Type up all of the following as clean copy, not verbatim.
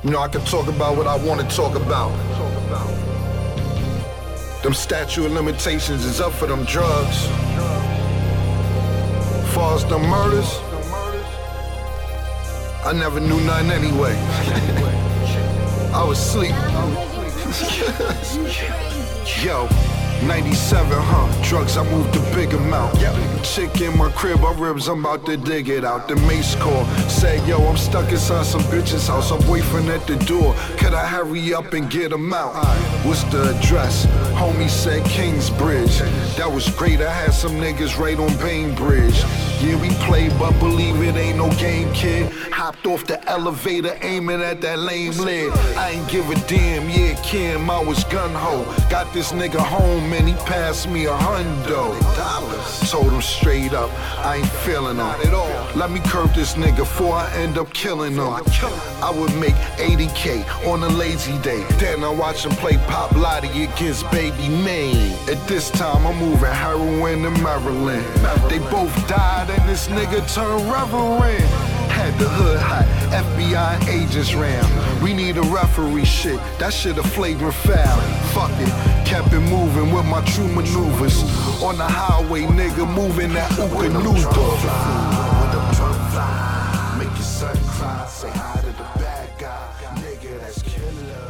You know, I can talk about what I want to talk about. Them statute of limitations is up for them drugs. Far as them murders, I never knew nothing anyway. I was asleep. Yo, 97, drugs, I moved a big amount. Chick in my crib, her ribs, I'm about to dig it out. The mace call, said, yo, I'm stuck inside some bitch's house. Her boyfriend at the door, could I hurry up and get him out? What's the address? Homie said Kingsbridge. That was great, I had some niggas right on Bainbridge. Yeah, we played, but believe it ain't no game, kid. Hopped off the elevator, aiming at that lame lid. I ain't give a damn, yeah, Kim, I was gun-ho. Got this nigga home and he passed me $100. Told him straight up, I ain't feeling him. Let me curb this nigga before I end up killing him. I would make 80K on a lazy day. Then I watch him play Pop Lottie against Baby Maine. At this time, I'm moving heroin in Maryland. They both died and this nigga turned reverend. Had the hood hot, FBI agents ran. We need a referee shit, that shit a flagrant foul. Fuck it, kept it moving with my true maneuvers. On the highway, nigga, moving that Ooka-Nooka. Make your son cry, say hi to the bad guy. Nigga, that's killer.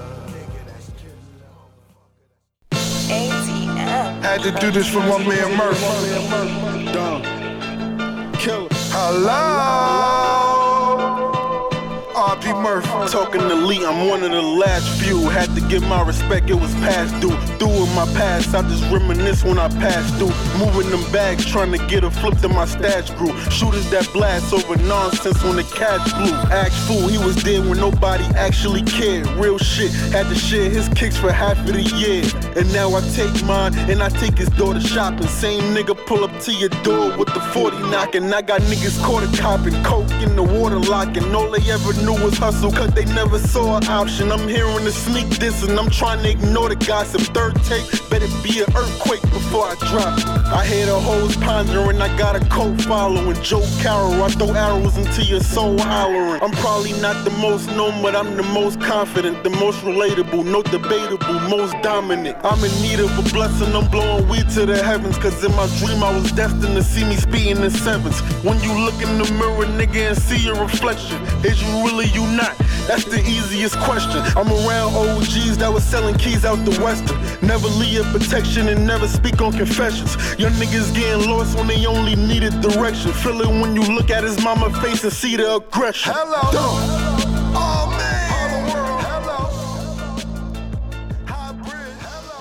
ATM. Had to do this for my man Murph. Dumb. Killer. Hello. R.P. Murph. Talking to Lee, I'm one of the last few. Had to give my respect, it was past due. Through in my past, I just reminisce when I pass through. Moving them bags, trying to get a flip to my stash grew. Shooters that blast over nonsense when the catch flew. Act fool, he was there when nobody actually cared. Real shit, had to share his kicks for half of the year. And now I take mine, and I take his daughter shopping. Same nigga pull up to your door with the 40 knocking. I got niggas caught a copping, coke in the water locking. All they ever knew was hustle, cause they never saw an option. I'm hearing the sneak diss and I'm trying to ignore the gossip. Third take, better be an earthquake before I drop. I hear the hoes pondering, I got a cult following. Joe Carroll, I throw arrows into your soul hollering. I'm probably not the most known, but I'm the most confident, the most relatable, no debatable, most dominant. I'm in need of a blessing, I'm blowing weed to the heavens. Cause in my dream I was destined to see me speeding in sevens. When you look in the mirror, nigga, and see your reflection, is you really you not? That's the easiest question. I'm around OGs that was selling keys out the western. Never leave protection and never speak on confessions. Young niggas getting lost when they only needed direction. Feel it when you look at his mama face and see the aggression. Hello. Oh man. All the world. Hello. Hybrid.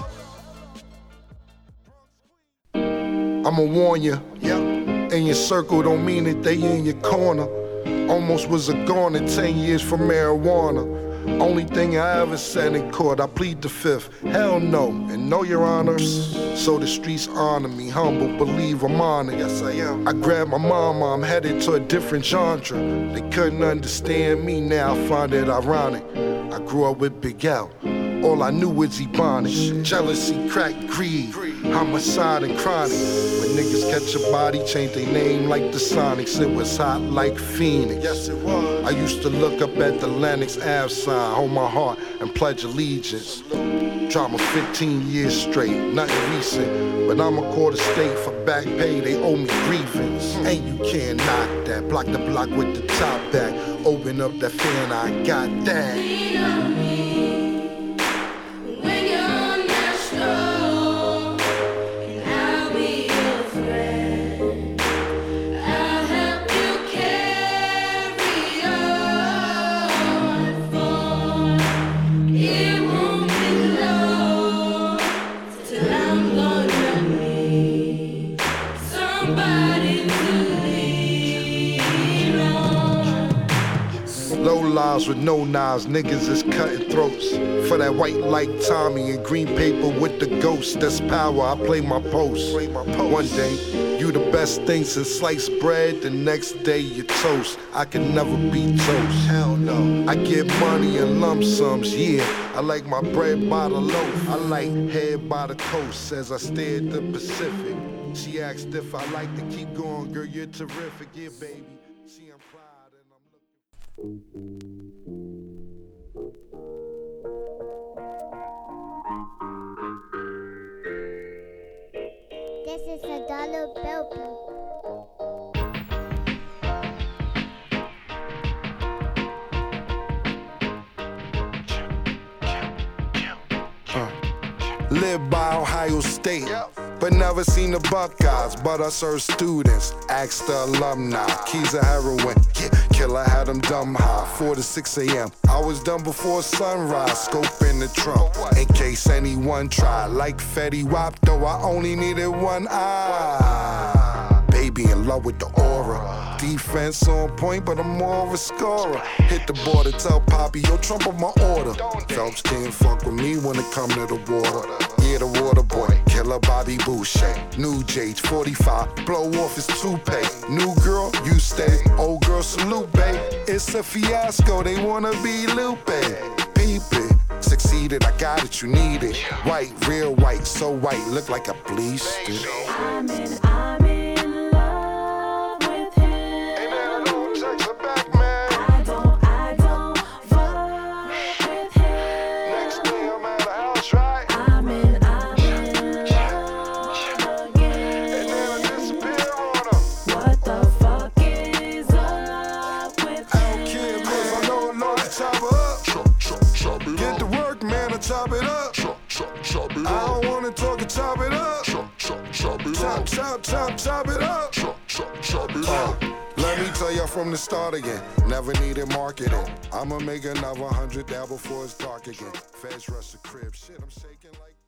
Hello. I'ma warn you. In your circle don't mean that they in your corner. Almost was a goner 10 years for marijuana. Only thing I ever said in court, I plead the fifth. Hell no, and no, your honor. So the streets honor me, humble, believe I'm honored. Yes, I am. I grabbed my mama, I'm headed to a different genre. They couldn't understand me, now I find it ironic. I grew up with Big L. All I knew was Ebonics. Jealousy, crack, greed, homicide and chronic. When niggas catch a body, change their name like the Sonics. It was hot like Phoenix. Yes, it was. I used to look up at the Lennox Ave sign, hold my heart and pledge allegiance. Drama 15 years straight, nothing recent. But I'ma call the state for back pay, they owe me grievance. And you can't knock that, block the block with the top back. Open up that fan, I got that. Lives with no knives, niggas is cutting throats. For that white like Tommy and green paper with the ghost, that's power, I play my post. One day, you the best thing since sliced bread, the next day you toast. I can never be toast, hell no. I get money in lump sums, yeah. I like my bread by the loaf. I like head by the coast as I stare at the Pacific. She asked if I like to keep going, girl, you're terrific, yeah, baby. See, I'm proud and I'm looking. $1 bill. Live by Ohio State, but never seen the Buckeyes. But I serve students, ask the alumni. Keys of heroin, yeah, killer had them dumb high. 4 to 6 a.m. I was done before sunrise, scoping the trunk in case anyone tried. Like Fetty Wap, though I only needed one eye. Baby in love with the aura. Defense on point, but I'm more of a scorer. Hit the border, tell Poppy, yo, trump up my order. Phelps can't fuck with me when it come to the water. Yeah, the water boy, killer Bobby Boucher. New Jage, 45, blow off his toupee. New girl, you stay. Old girl, salute, babe. It's a fiasco, they wanna be Lupe. Peep it, succeeded, I got it, you need it. White, real white, so white, look like I bleached it. I'm in love with him. Amen, no, text her back, man. I don't fuck with him. Next day I'm at the house, right? I'm in love again. And then I disappear on her. What the fuck is up with I don't care, him? cause I know to chop her up. Chop it Get up. to work, man, I chop it up. Chop it I up. don't wanna talk and chop it up. Chop it Chop, up. chop it up. Chop it up. Let me tell you from the start again. Never needed marketing. I'ma make another 100 down before it's dark again. Feds rush the crib. Shit, I'm shaking like.